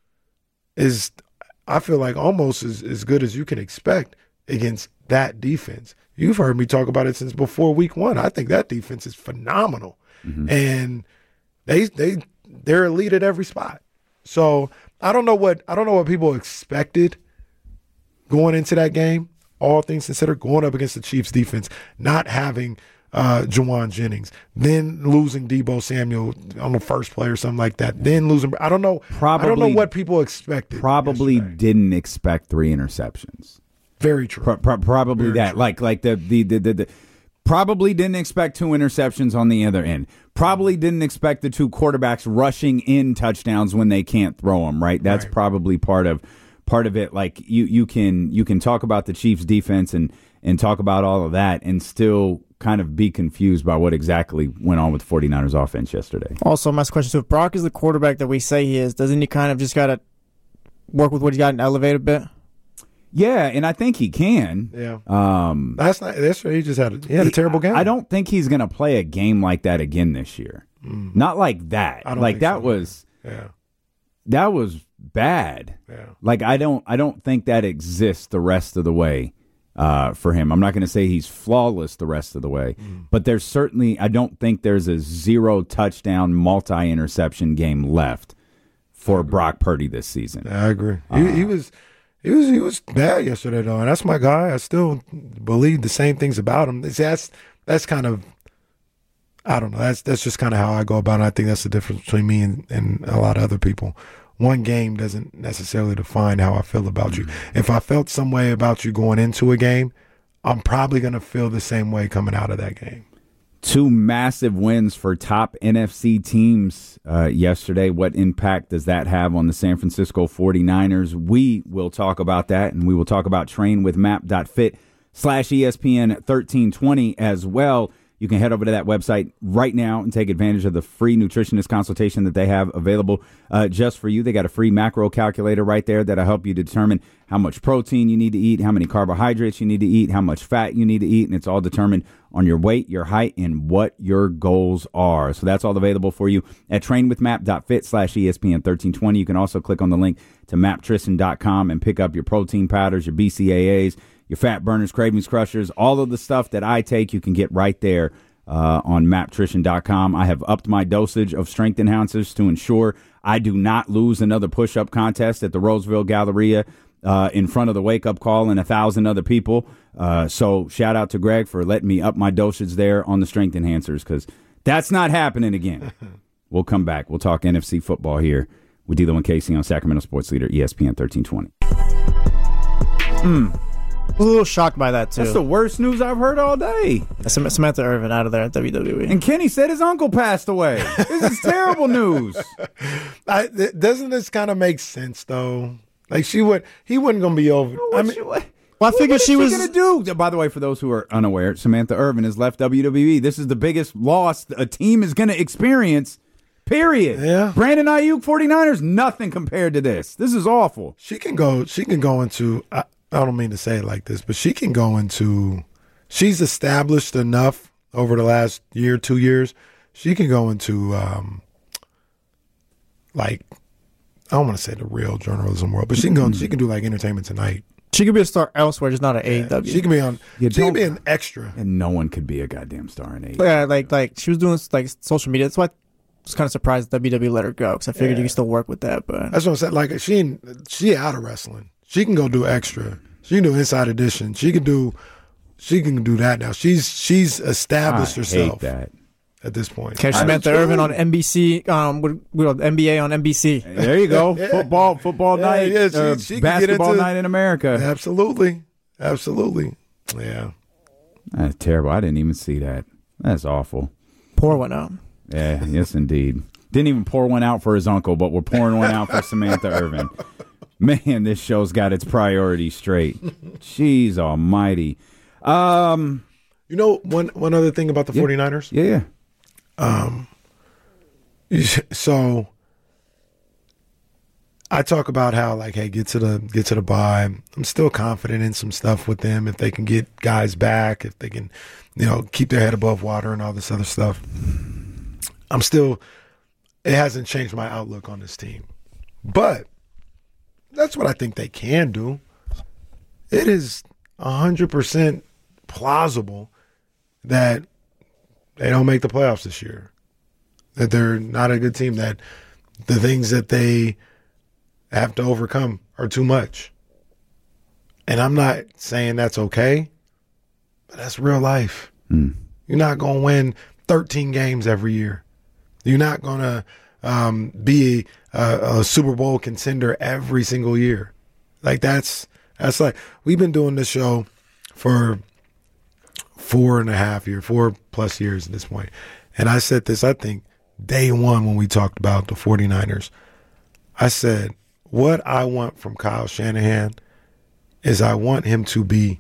is, I feel like, almost as, as good as you can expect against that defense. You've heard me talk about it since before week one. I think that defense is phenomenal, Mm-hmm. and they they they're elite at every spot. So I don't know what I don't know what people expected going into that game. All things considered, going up against the Chiefs defense, not having uh, Jawan Jennings, then losing Debo Samuel on the first play or something like that, then losing. I don't know. I don't Probably- know what people expected. Probably yesterday. didn't expect three interceptions. Very true. Pro- pro- probably Very that. true. Like like the the, the the the probably didn't expect two interceptions on the other end. Probably didn't expect the two quarterbacks rushing in touchdowns when they can't throw them. Right. That's Right. probably part of part of it. Like you you can you can talk about the Chiefs defense and and talk about all of that and still kind of be confused by what exactly went on with the 49ers offense yesterday. Also, my question: so if Brock is the quarterback that we say he is, doesn't he kind of just got to work with what he got and elevate a bit? Yeah, and I think he can. Yeah. Um, That's not. That's right. He just had a, he had a terrible game. I don't think he's going to play a game like that again this year. Not like that. I don't Like think that so. was Yeah. that was bad. Yeah. Like I don't I don't think that exists the rest of the way uh, for him. I'm not going to say he's flawless the rest of the way, but there's certainly I don't think there's a zero touchdown multi interception game left for Brock Purdy this season. I agree. He, he was. He was he was bad yesterday though, and that's my guy. I still believe the same things about him. It's, that's that's kind of I don't know. That's that's just kind of how I go about it. I think that's the difference between me and, and a lot of other people. One game doesn't necessarily define how I feel about you. If I felt some way about you going into a game, I'm probably going to feel the same way coming out of that game. Two massive wins for top N F C teams uh, yesterday. What impact does that have on the San Francisco 49ers? We will talk about that, and we will talk about trainwithmap.fit slash ESPN 1320 as well. You can head over to that website right now and take advantage of the free nutritionist consultation that they have available uh, just for you. They got a free macro calculator right there that'll help you determine how much protein you need to eat, how many carbohydrates you need to eat, how much fat you need to eat, and it's all determined on your weight, your height, and what your goals are. So that's all available for you at trainwithmap.fit slash ESPN 1320. You can also click on the link to map tristan dot com and pick up your protein powders, your B C A As, your fat burners, cravings crushers, all of the stuff that I take, you can get right there uh, on map tristan dot com. I have upped my dosage of strength enhancers to ensure I do not lose another push-up contest at the Roseville Galleria uh, in front of the wake-up call and a thousand other people. Uh, so shout out to Greg for letting me up my dosage there on the strength enhancers because that's not happening again. We'll come back. We'll talk N F C football here with D'Lo and Casey on Sacramento Sports Leader E S P N thirteen twenty. Mm. was a little shocked by that too. That's the worst news I've heard all day. Sam- Samantha Irvin out of there at W W E. And Kenny said his uncle passed away. This is terrible news. I, th- doesn't this kind of make sense though? Like she would, he wasn't gonna be over. What I mean, you- what- Well, I what- figured what is she was. gonna do. By the way, for those who are unaware, Samantha Irvin has left W W E. This is the biggest loss a team is gonna experience. Period. Yeah. Brandon Ayuk, 49ers, nothing compared to this. This is awful. she can go. She can go into. I, I don't mean to say it like this, but she can go into. She's established enough over the last year, two years. She can go into, um, like, I don't want to say the real journalism world, but she can go. She can do like Entertainment Tonight. She could be a star elsewhere, just not at A E W. She can be on. You she can don't- be an extra. And no one could be a goddamn star in A E W. Yeah, like like she was doing like social media. That's why I was kind of surprised W W E let her go because I figured you could still work with that. But That's what I'm saying. Like she, ain't- she out of wrestling. She can go do extra. She can do Inside Edition. She can do. She can do that now. She's she's established I herself hate that. at this point. catch I- Samantha Irvin on N B C, um, with, with N B A on N B C. There you go. Football, football Yeah, night, yeah, she- uh, she can get basketball into- night in America. Absolutely, absolutely. Yeah. That's terrible. I didn't even see that. That's awful. Pour one out. Yeah, yes, indeed. Didn't even pour one out for his uncle, but we're pouring one out for Samantha Irvin. Man, this show's got its priorities straight. Jeez almighty. Um, You know, one one other thing about the 49ers. yeah, So I talk about how like, hey, get to the get to the bye. I'm still confident in some stuff with them if they can get guys back, if they can, you know, keep their head above water and all this other stuff. I'm still. It hasn't changed my outlook on this team, but that's what I think they can do. It is one hundred percent plausible that they don't make the playoffs this year, that they're not a good team, that the things that they have to overcome are too much. And I'm not saying that's okay, but that's real life. Mm. You're not going to win thirteen games every year. You're not going to um, be a, a Super Bowl contender every single year. Like that's that's like we've been doing this show for four and a half years, four plus years at this point. And I said this, I think, day one when we talked about the 49ers. I said, what I want from Kyle Shanahan is I want him to be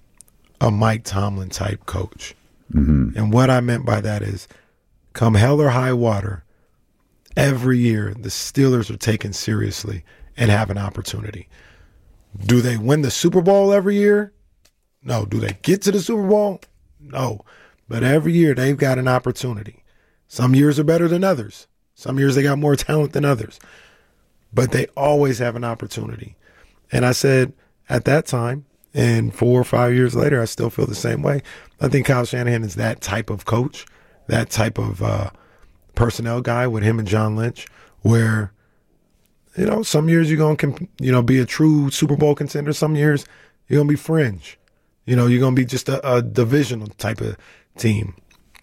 a Mike Tomlin type coach. Mm-hmm. And what I meant by that is come hell or high water, every year the Steelers are taken seriously and have an opportunity. Do they win the Super Bowl every year? No. Do they get to the Super Bowl? No. But every year they've got an opportunity. Some years are better than others. Some years they got more talent than others. But they always have an opportunity. And I said at that time, and four or five years later, I still feel the same way. I think Kyle Shanahan is that type of coach, that type of uh, personnel guy with him and John Lynch, where, you know, some years you're going to, you know, be a true Super Bowl contender. Some years you're going to be fringe. You know, you're going to be just a, a divisional type of team.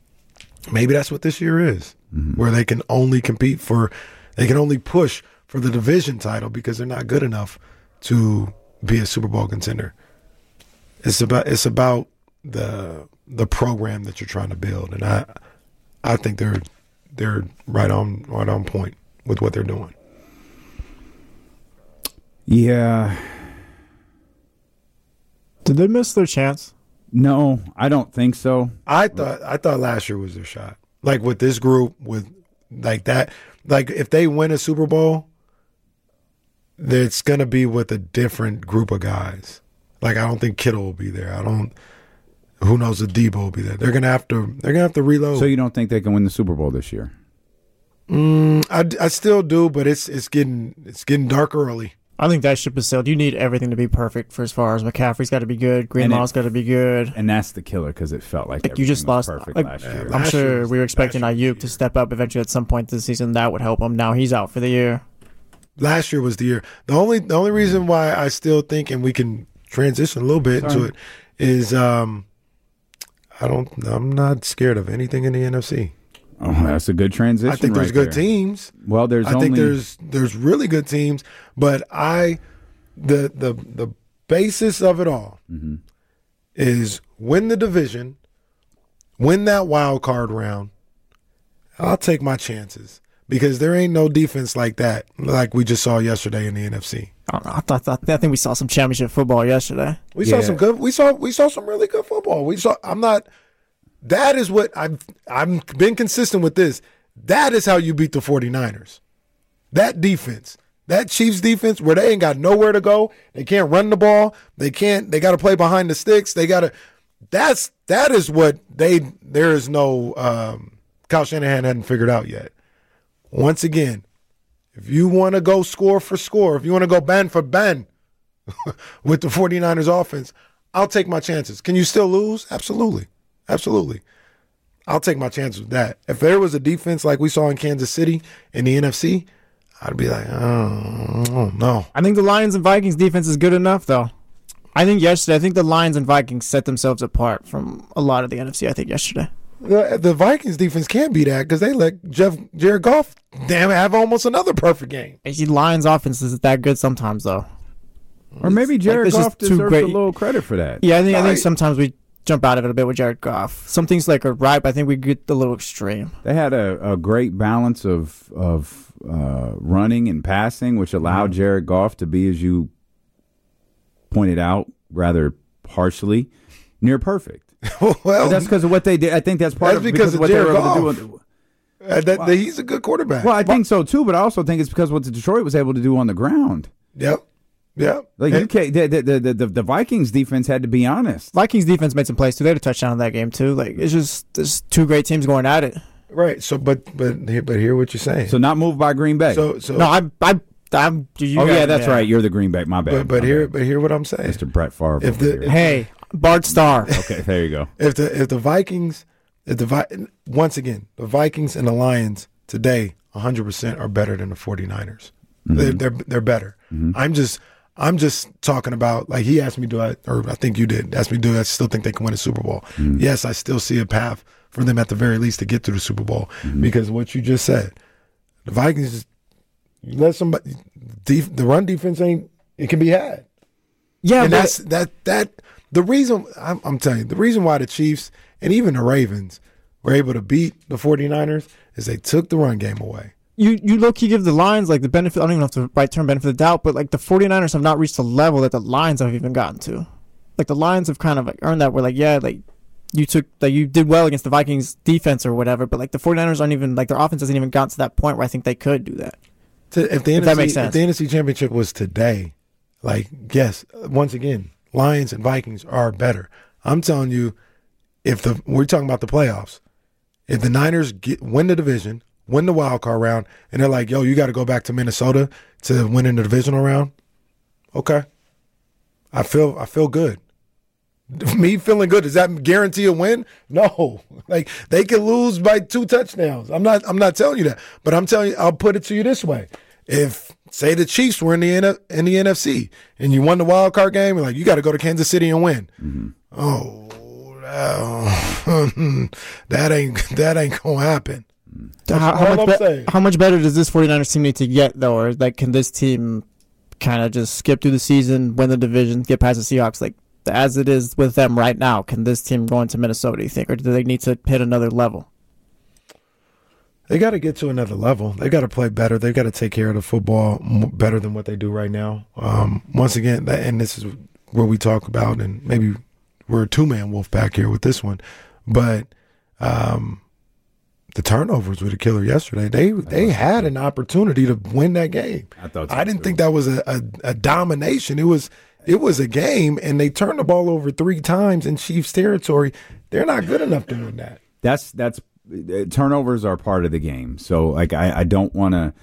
Maybe that's what this year is, mm-hmm. where they can only compete for, they can only push for the division title because they're not good enough to be a Super Bowl contender. It's about it's about the the program that you're trying to build, and I I think they're they're right on right on point with what they're doing. Yeah. Did they miss their chance? No, I don't think so. I thought I thought last year was their shot. Like with this group, with like that, like if they win a Super Bowl, it's gonna be with a different group of guys. Like I don't think Kittle will be there. I don't. Who knows if Debo will be there? They're gonna have to. They're gonna have to reload. So you don't think they can win the Super Bowl this year? Mm, I, I still do, but it's it's getting it's getting dark early. I think that ship is sailed. You need everything to be perfect for as far as McCaffrey's got to be good, Greenlaw's got to be good. And that's the killer because it felt like, Like you just everything was lost. perfect Like, last Yeah, year. I'm Last year sure was- we were expecting last year Ayuk was to the step up eventually at some point this season. That would help him. Now he's out for the year. Last year was the year. The only the only reason why I still think, and we can transition a little bit into Sorry. it, is um, I don't. I'm not scared of anything in the N F C. Oh, that's a good transition. I think there's right good there. teams. Well, there's I only think there's there's really good teams, but I the the the basis of it all Mm-hmm. is win the division, win that wild card round. I'll take my chances because there ain't no defense like that, like we just saw yesterday in the N F C. I don't know. I thought, I think we saw some championship football yesterday. We saw Yeah. some good. We saw we saw some really good football. We saw. I'm not. That is what I've. I've been consistent with this. That is how you beat the 49ers. That defense, that Chiefs defense, where they ain't got nowhere to go. They can't run the ball. They can't. They got to play behind the sticks. They got to. That's that is what they. There is no. Um, Kyle Shanahan hadn't figured out yet. Once again, if you want to go score for score, if you want to go band for band with the 49ers offense, I'll take my chances. Can you still lose? Absolutely. Absolutely. I'll take my chances with that. If there was a defense like we saw in Kansas City in the N F C, I'd be like, oh, no. I think the Lions and Vikings defense is good enough, though. I think yesterday, I think the Lions and Vikings set themselves apart from a lot of the N F C, I think, yesterday. The, the Vikings defense can't be that because they let Jeff Jared Goff, damn it, have almost another perfect game. The Lions offense is that good sometimes, though. Or maybe Jared this is Goff too deserves great. a little credit for that. Yeah, I think I Right. think sometimes we jump out of it a bit with Jared Goff. Some things like are right, but I think we get a little extreme. They had a, a great balance of of uh, running and passing, which allowed Jared Goff to be, as you pointed out, rather harshly, near perfect. well, But that's because of what they did. I think that's part That's of it because because of what they Jared were able Goff. to do. uh, that, that he's a good quarterback. Well, I think so too, but I also think it's because what the Detroit was able to do on the ground. Yep. Yep. Like And- you can't, the, the, the, the, the Vikings defense had to be honest. Vikings defense made some plays too. They had a touchdown in that game too. Like it's just there's two great teams going at it. Right. So, but but but hear what you're saying. So not moved by Green Bay. so so. No, I I I'm. You oh guys- yeah, that's right. You're the Green Bay. My bad. but but My hear bad. but hear what I'm saying. Mister Brett Favre. If over the- here. if- Hey, Bart Starr. Okay, there you go. If the if the Vikings, if the Vi- once again the Vikings and the Lions today, one hundred percent are better than the 49ers. They're, they're they're better. I'm just I'm just talking about, like he asked me, do I or I think you did ask me, do I still think they can win a Super Bowl? Yes, I still see a path for them at the very least to get to the Super Bowl because of what you just said. The Vikings, just, you let somebody def, the run defense ain't it can be had. Yeah, And but that's that that the reason I'm, I'm telling you, the reason why the Chiefs and even the Ravens were able to beat the 49ers is they took the run game away. you you low key give the Lions like the benefit. I don't even know if the right term benefit of the doubt, but like the 49ers have not reached the level that the Lions have even gotten to. Like the Lions have kind of like earned that. Where like yeah, like you took like you did well against the Vikings defense or whatever, but like the 49ers aren't even like their offense hasn't even gotten to that point where I think they could do that. To, if the If N F C, that makes if sense. the N F C Championship was today, like yes, once again, Lions and Vikings are better. I'm telling you, if the we're talking about the playoffs, if the Niners get, win the division, win the wild card round, and they're like, yo, you got to go back to Minnesota to win in the divisional round, okay, I feel I feel good. Me feeling good, does that guarantee a win? No. Like they could lose by two touchdowns. I'm not I'm not telling you that. But I'm telling you, I'll put it to you this way. If say the Chiefs were in the N- in the N F C and you won the wild card game, you're like you got to go to Kansas City and win. Mm-hmm. Oh, that, that ain't that ain't gonna happen. How, how all much I'm be- saying. how much better does this 49ers team need to get though, or like can this team kind of just skip through the season, win the division, get past the Seahawks? Like as it is with them right now, can this team go into Minnesota? You think, or do they need to hit another level? They got to get to another level. They got to play better. They got to take care of the football m- better than what they do right now. Um, once again, that, and this is where we talk about, and maybe we're a two-man wolf back here with this one, but um, the turnovers were the killer yesterday. They they had an opportunity to win that game. I thought so, I didn't too. think that was a, a, a domination. It was it was a game, and they turned the ball over three times in Chiefs territory. They're not good enough to win that. That's that's uh, turnovers are part of the game. So like I, I don't want to.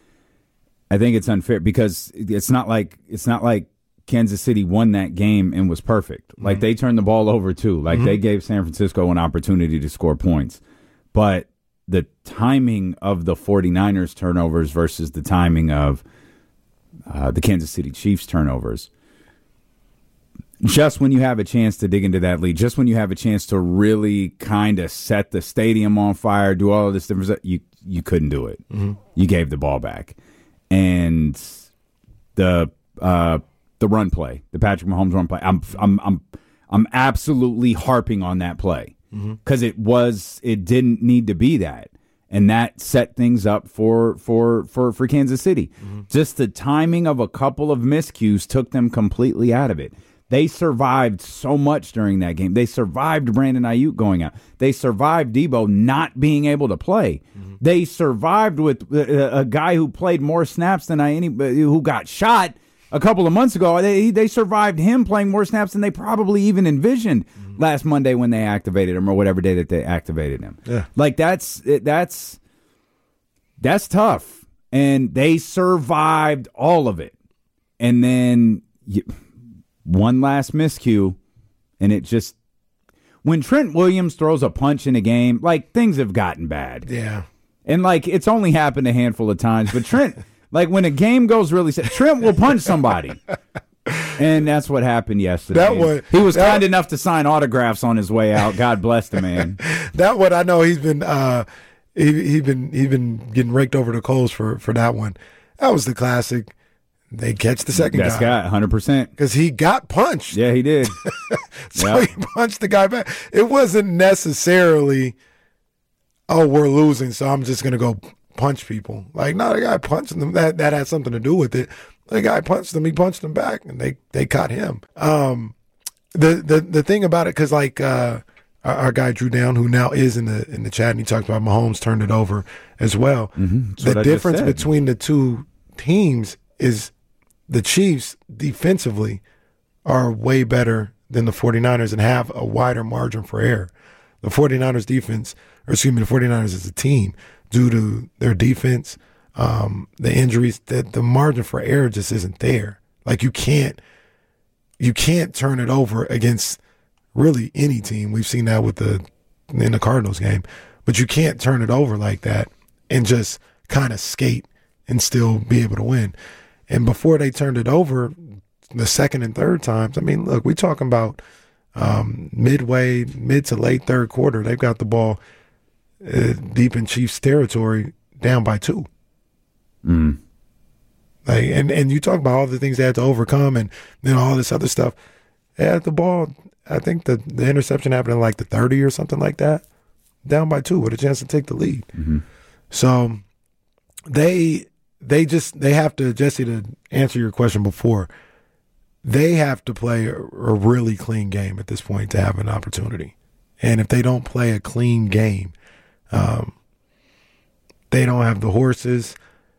I think it's unfair because it's not like it's not like Kansas City won that game and was perfect. Like they turned the ball over too. Like they gave San Francisco an opportunity to score points, but the timing of the 49ers turnovers versus the timing of uh, the Kansas City Chiefs turnovers. Just when you have a chance to dig into that lead, just when you have a chance to really kind of set the stadium on fire, do all of this different stuff, you you couldn't do it. Mm-hmm. You gave the ball back, and the uh, the run play, the Patrick Mahomes run play. I'm I'm I'm I'm absolutely harping on that play because mm-hmm. it was it didn't need to be that, and that set things up for for for, for Kansas City. Mm-hmm. Just the timing of a couple of miscues took them completely out of it. They survived so much during that game. They survived Brandon Ayuk going out. They survived Debo not being able to play. Mm-hmm. They survived with a, a guy who played more snaps than I anybody who got shot a couple of months ago. They they survived him playing more snaps than they probably even envisioned mm-hmm. last Monday when they activated him or whatever day that they activated him. Yeah. Like that's that's that's tough, and they survived all of it, and then. You, One last miscue, and it just when Trent Williams throws a punch in a game, like things have gotten bad. Yeah, and like it's only happened a handful of times. But Trent, like when a game goes really, Trent will punch somebody, and that's what happened yesterday. That one, he was that, kind enough to sign autographs on his way out. God bless the man. That one, I know he's been uh, he he been he been getting raked over the coals for for that one. That was the classic. They catch the second Best guy. guy, one hundred percent. Because he got punched. Yeah, he did. so yep. he punched the guy back. It wasn't necessarily, oh, we're losing, so I'm just going to go punch people. Like, no, the guy punched them. That that had something to do with it. The guy punched them. He punched them back, and they, they caught him. Um, the, the the thing about it, because like uh, our, our guy Drew Down, who now is in the in the chat, and he talked about Mahomes turned it over as well. Mm-hmm. The difference between the two teams is the Chiefs defensively are way better than the 49ers and have a wider margin for error. The 49ers defense, or excuse me, the 49ers as a team, due to their defense, um, the injuries, that the margin for error just isn't there. Like you can't, you can't turn it over against really any team. We've seen that with the in the Cardinals game, but you can't turn it over like that and just kind of skate and still be able to win. And before they turned it over, the second and third times, I mean, look, we're talking about um, midway, mid to late third quarter. They've got the ball uh, deep in Chiefs territory, down by two. Mm. Like, and, and you talk about all the things they had to overcome and then all this other stuff. They had the ball, I think the, the interception happened in like the thirty or something like that, down by two with a chance to take the lead. Mm-hmm. So they... They just, they have to, Jesse, to answer your question before, they have to play a, a really clean game at this point to have an opportunity. And if they don't play a clean game, um, they don't have the horses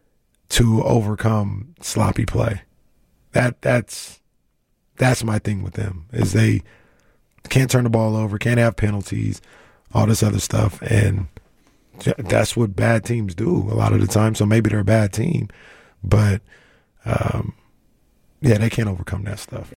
to overcome sloppy play. That that's that's my thing with them, is they can't turn the ball over, can't have penalties, all this other stuff. And that's what bad teams do a lot of the time. So maybe they're a bad team, but um, yeah, they can't overcome that stuff.